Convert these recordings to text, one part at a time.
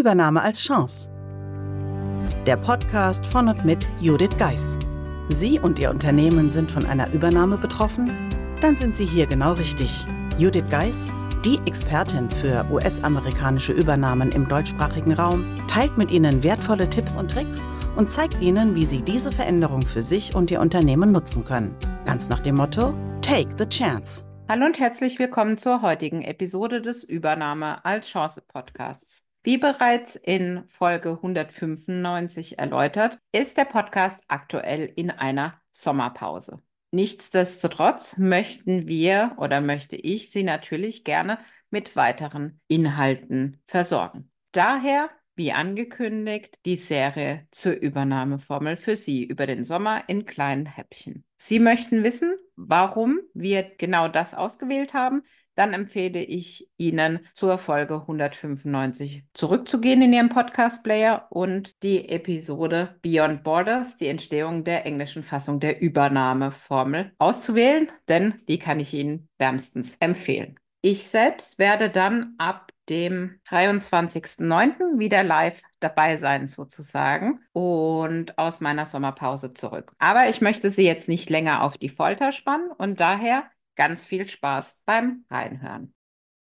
Übernahme als Chance. Der Podcast von und mit Judith Geis. Sie und Ihr Unternehmen sind von einer Übernahme betroffen? Dann sind Sie hier genau richtig. Judith Geis, die Expertin für US-amerikanische Übernahmen im deutschsprachigen Raum, teilt mit Ihnen wertvolle Tipps und Tricks und zeigt Ihnen, wie Sie diese Veränderung für sich und Ihr Unternehmen nutzen können. Ganz nach dem Motto: Take the chance. Hallo und herzlich willkommen zur heutigen Episode des Übernahme als Chance Podcasts. Wie bereits in Folge 195 erläutert, ist der Podcast aktuell in einer Sommerpause. Nichtsdestotrotz möchte ich Sie natürlich gerne mit weiteren Inhalten versorgen. Daher, wie angekündigt, die Serie zur Übernahmeformel für Sie über den Sommer in kleinen Häppchen. Sie möchten wissen, warum wir genau das ausgewählt haben? Dann empfehle ich Ihnen, zur Folge 195 zurückzugehen in Ihrem Podcast-Player und die Episode Beyond Borders, die Entstehung der englischen Fassung der Übernahmeformel, auszuwählen, denn die kann ich Ihnen wärmstens empfehlen. Ich selbst werde dann ab dem 23.09. wieder live dabei sein sozusagen und aus meiner Sommerpause zurück. Aber ich möchte Sie jetzt nicht länger auf die Folter spannen und daher ganz viel Spaß beim Reinhören.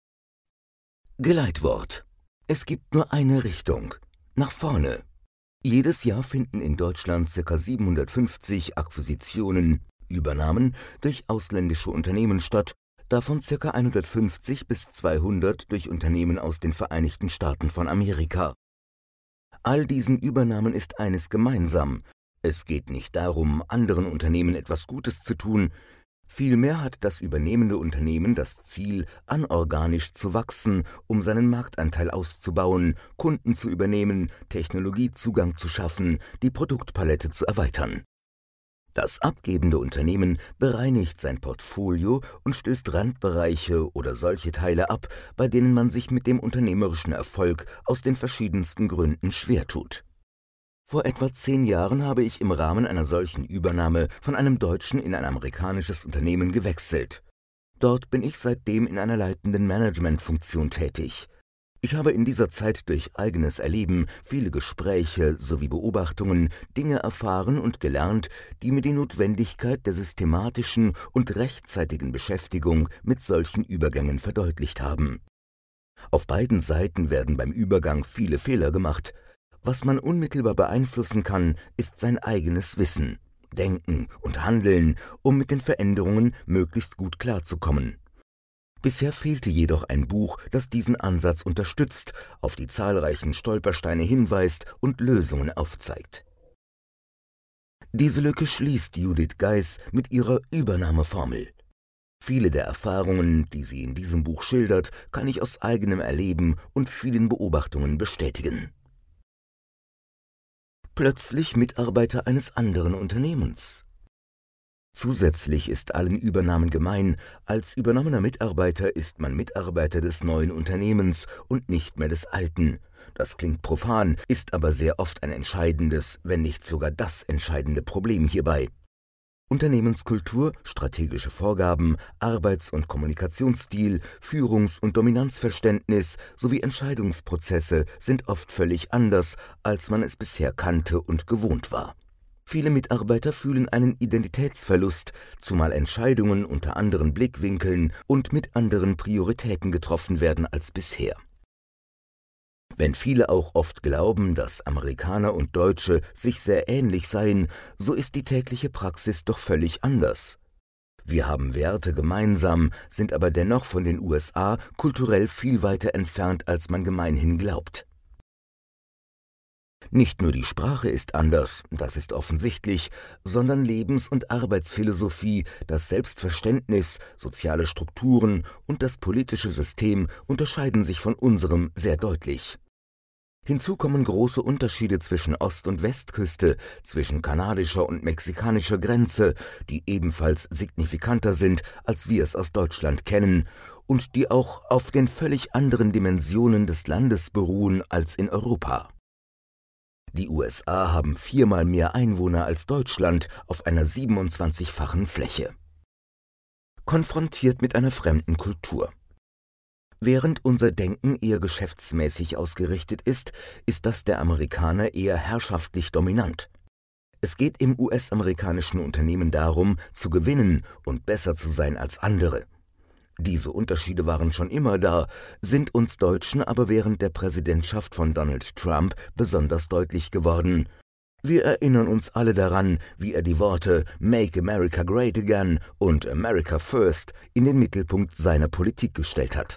Geleitwort. Es gibt nur eine Richtung. Nach vorne. Jedes Jahr finden in Deutschland ca. 750 Akquisitionen, Übernahmen durch ausländische Unternehmen statt, davon ca. 150 bis 200 durch Unternehmen aus den Vereinigten Staaten von Amerika. All diesen Übernahmen ist eines gemeinsam: Es geht nicht darum, anderen Unternehmen etwas Gutes zu tun. Vielmehr hat das übernehmende Unternehmen das Ziel, anorganisch zu wachsen, um seinen Marktanteil auszubauen, Kunden zu übernehmen, Technologiezugang zu schaffen, die Produktpalette zu erweitern. Das abgebende Unternehmen bereinigt sein Portfolio und stößt Randbereiche oder solche Teile ab, bei denen man sich mit dem unternehmerischen Erfolg aus den verschiedensten Gründen schwer tut. Vor etwa 10 Jahren habe ich im Rahmen einer solchen Übernahme von einem deutschen in ein amerikanisches Unternehmen gewechselt. Dort bin ich seitdem in einer leitenden Managementfunktion tätig. Ich habe in dieser Zeit durch eigenes Erleben, viele Gespräche sowie Beobachtungen Dinge erfahren und gelernt, die mir die Notwendigkeit der systematischen und rechtzeitigen Beschäftigung mit solchen Übergängen verdeutlicht haben. Auf beiden Seiten werden beim Übergang viele Fehler gemacht. Was man unmittelbar beeinflussen kann, ist sein eigenes Wissen, Denken und Handeln, um mit den Veränderungen möglichst gut klarzukommen. Bisher fehlte jedoch ein Buch, das diesen Ansatz unterstützt, auf die zahlreichen Stolpersteine hinweist und Lösungen aufzeigt. Diese Lücke schließt Judith Geis mit ihrer Übernahmeformel. Viele der Erfahrungen, die sie in diesem Buch schildert, kann ich aus eigenem Erleben und vielen Beobachtungen bestätigen. Plötzlich Mitarbeiter eines anderen Unternehmens. Zusätzlich ist allen Übernahmen gemein: Als übernommener Mitarbeiter ist man Mitarbeiter des neuen Unternehmens und nicht mehr des alten. Das klingt profan, ist aber sehr oft ein entscheidendes, wenn nicht sogar das entscheidende Problem hierbei. Unternehmenskultur, strategische Vorgaben, Arbeits- und Kommunikationsstil, Führungs- und Dominanzverständnis sowie Entscheidungsprozesse sind oft völlig anders, als man es bisher kannte und gewohnt war. Viele Mitarbeiter fühlen einen Identitätsverlust, zumal Entscheidungen unter anderen Blickwinkeln und mit anderen Prioritäten getroffen werden als bisher. Wenn viele auch oft glauben, dass Amerikaner und Deutsche sich sehr ähnlich seien, so ist die tägliche Praxis doch völlig anders. Wir haben Werte gemeinsam, sind aber dennoch von den USA kulturell viel weiter entfernt, als man gemeinhin glaubt. Nicht nur die Sprache ist anders, das ist offensichtlich, sondern Lebens- und Arbeitsphilosophie, das Selbstverständnis, soziale Strukturen und das politische System unterscheiden sich von unserem sehr deutlich. Hinzu kommen große Unterschiede zwischen Ost- und Westküste, zwischen kanadischer und mexikanischer Grenze, die ebenfalls signifikanter sind, als wir es aus Deutschland kennen, und die auch auf den völlig anderen Dimensionen des Landes beruhen als in Europa. Die USA haben 4-mal mehr Einwohner als Deutschland auf einer 27-fachen Fläche. Konfrontiert mit einer fremden Kultur. Während unser Denken eher geschäftsmäßig ausgerichtet ist, ist das der Amerikaner eher herrschaftlich dominant. Es geht im US-amerikanischen Unternehmen darum, zu gewinnen und besser zu sein als andere. Diese Unterschiede waren schon immer da, sind uns Deutschen aber während der Präsidentschaft von Donald Trump besonders deutlich geworden. Wir erinnern uns alle daran, wie er die Worte »Make America Great Again« und »America First« in den Mittelpunkt seiner Politik gestellt hat.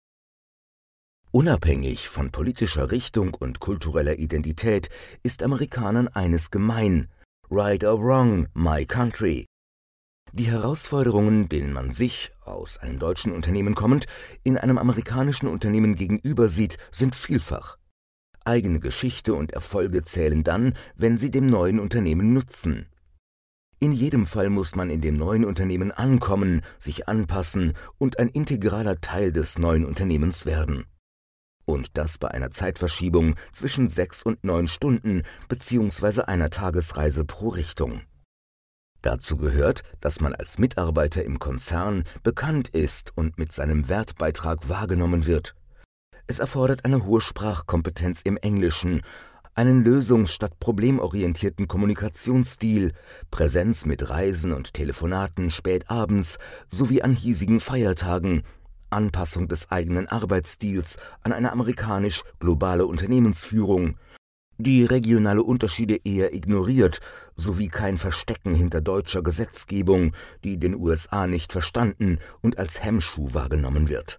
Unabhängig von politischer Richtung und kultureller Identität ist Amerikanern eines gemein: Right or wrong, my country. Die Herausforderungen, denen man sich, aus einem deutschen Unternehmen kommend, in einem amerikanischen Unternehmen gegenüber sieht, sind vielfach. Eigene Geschichte und Erfolge zählen dann, wenn sie dem neuen Unternehmen nutzen. In jedem Fall muss man in dem neuen Unternehmen ankommen, sich anpassen und ein integraler Teil des neuen Unternehmens werden. Und das bei einer Zeitverschiebung zwischen 6 und 9 Stunden bzw. einer Tagesreise pro Richtung. Dazu gehört, dass man als Mitarbeiter im Konzern bekannt ist und mit seinem Wertbeitrag wahrgenommen wird. Es erfordert eine hohe Sprachkompetenz im Englischen, einen lösungs- statt problemorientierten Kommunikationsstil, Präsenz mit Reisen und Telefonaten spät abends sowie an hiesigen Feiertagen, Anpassung des eigenen Arbeitsstils an eine amerikanisch-globale Unternehmensführung, die regionale Unterschiede eher ignoriert, sowie kein Verstecken hinter deutscher Gesetzgebung, die in den USA nicht verstanden und als Hemmschuh wahrgenommen wird.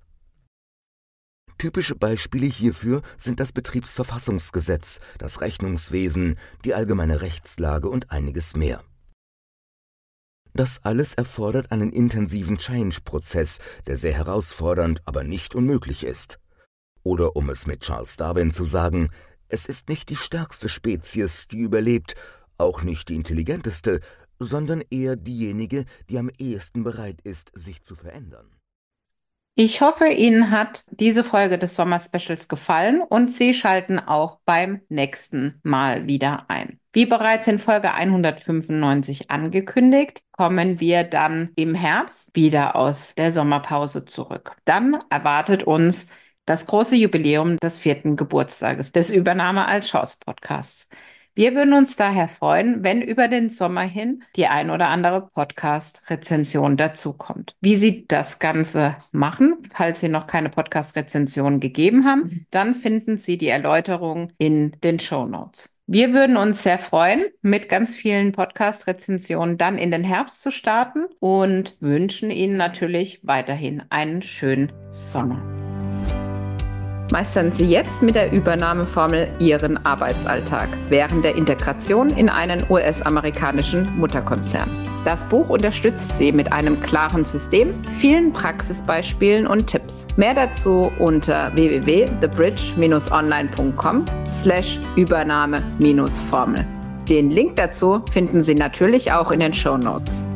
Typische Beispiele hierfür sind das Betriebsverfassungsgesetz, das Rechnungswesen, die allgemeine Rechtslage und einiges mehr. Das alles erfordert einen intensiven Change-Prozess, der sehr herausfordernd, aber nicht unmöglich ist. Oder um es mit Charles Darwin zu sagen: Es ist nicht die stärkste Spezies, die überlebt, auch nicht die intelligenteste, sondern eher diejenige, die am ehesten bereit ist, sich zu verändern. Ich hoffe, Ihnen hat diese Folge des Sommer-Specials gefallen und Sie schalten auch beim nächsten Mal wieder ein. Wie bereits in Folge 195 angekündigt, kommen wir dann im Herbst wieder aus der Sommerpause zurück. Dann erwartet uns das große Jubiläum des 4. Geburtstages des Übernahme als Chance Podcasts. Wir würden uns daher freuen, wenn über den Sommer hin die ein oder andere Podcast-Rezension dazukommt. Wie Sie das Ganze machen, falls Sie noch keine Podcast-Rezension gegeben haben, dann finden Sie die Erläuterung in den Shownotes. Wir würden uns sehr freuen, mit ganz vielen Podcast-Rezensionen dann in den Herbst zu starten und wünschen Ihnen natürlich weiterhin einen schönen Sommer. Meistern Sie jetzt mit der Übernahmeformel Ihren Arbeitsalltag während der Integration in einen US-amerikanischen Mutterkonzern. Das Buch unterstützt Sie mit einem klaren System, vielen Praxisbeispielen und Tipps. Mehr dazu unter www.thebridge-online.com/Übernahme-Formel. Den Link dazu finden Sie natürlich auch in den Shownotes.